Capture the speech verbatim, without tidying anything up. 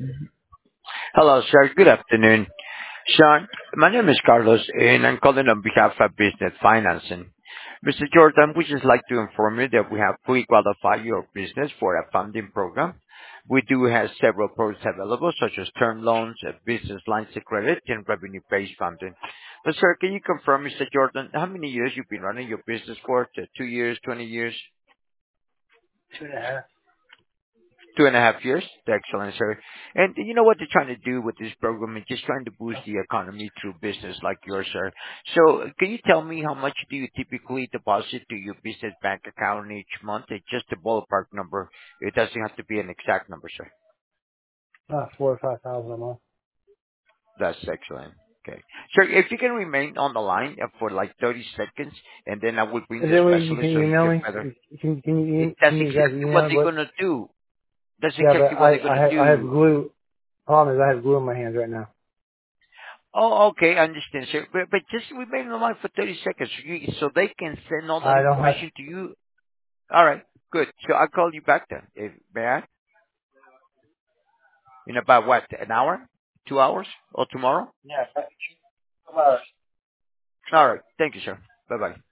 Hello, sir. Good afternoon. Sean, my name is Carlos, and I'm calling on behalf of Business Financing. Mister Jordan, we just like to inform you that we have fully qualified your business for a funding program. We do have several products available, such as term loans, uh, business lines of credit, and revenue-based funding. But, sir, can you confirm, Mister Jordan, how many years you've been running your business for? Uh, Two years, twenty years? Two and a half. Two and a half years. Excellent, sir. And you know what they're trying to do with this program is just trying to boost the economy through business like yours, sir. So can you tell me how much do you typically deposit to your business bank account each month? It's just a ballpark number. It doesn't have to be an exact number, sir. Uh, four or five thousand a month. That's excellent. Okay. Sir, if you can remain on the line uh, for like thirty seconds, and then I will bring Is the there a way you can specialist so you email can me? better. Can can you It, e- that's can you guys exactly what email me? they're What? going to do. That's Yeah, but exactly what I they're going I to have, I have do. glue. Problem is I have glue in my hands right now. Oh, okay, I understand, sir. But, but just remain on the line for thirty seconds so, you, so they can send all that I don't have. information to you. All right, good. So I'll call you back then. If, may I? In about what, an hour? Two hours? Or tomorrow? Yeah. All right. Thank you, sir. Bye-bye.